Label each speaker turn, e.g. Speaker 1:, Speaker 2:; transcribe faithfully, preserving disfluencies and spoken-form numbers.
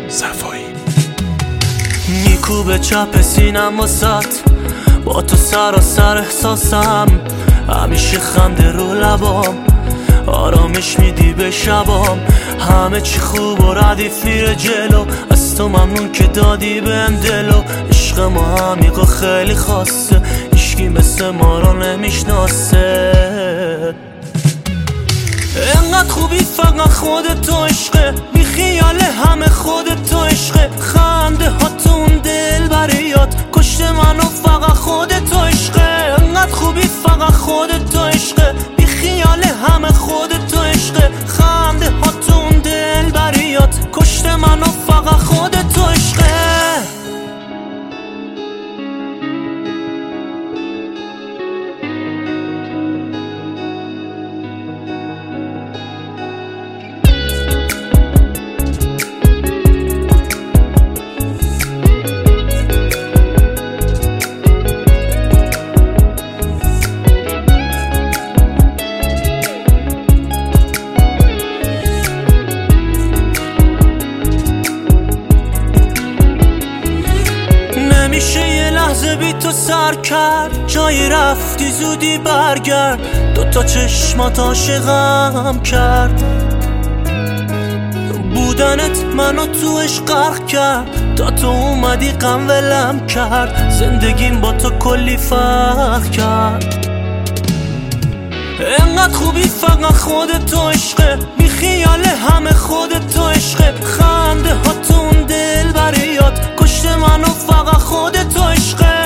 Speaker 1: صفایی میکوبه چپ سینم واسط، با تو سراسر احساسم، همیشه خنده رو لبام، آرامش میدی به شبام، همه چی خوب و ردیف میره جلو، از تو ممنون که دادی بهم دلو، عشق ما عمیق و خیلی خاصه، هیچکی مثل ما رو نمیشناسه. انقدر خوبی فقط خودت تو عشقه، بی خیال همه خودت تو عشقه، خنده ها تو اون دل بریات کشته منو فقط خودت تو عشقه. انقدر خوبی فقط خودت تو عشقه، بی خیال همه خودت تو عشقه، خنده ها تو اون دل بریات کشته منو فقط خودت تو عشقه. نمیشه یه لحظه بی تو سر کرد، جایی رفتی زودی برگرد، دوتا چشمات عاشقم کرد، بودنت منو تو عشق غرق کرد، تا تو اومدی غم ولم کرد، زندگیم با تو کلی فرق کرد. انقدر خوبی فقط خودت تو عشقه، بی خیال همه خودت تو عشقه، خنده ها تو اون دل بریات کشته منو فقط خودت تو عشقه.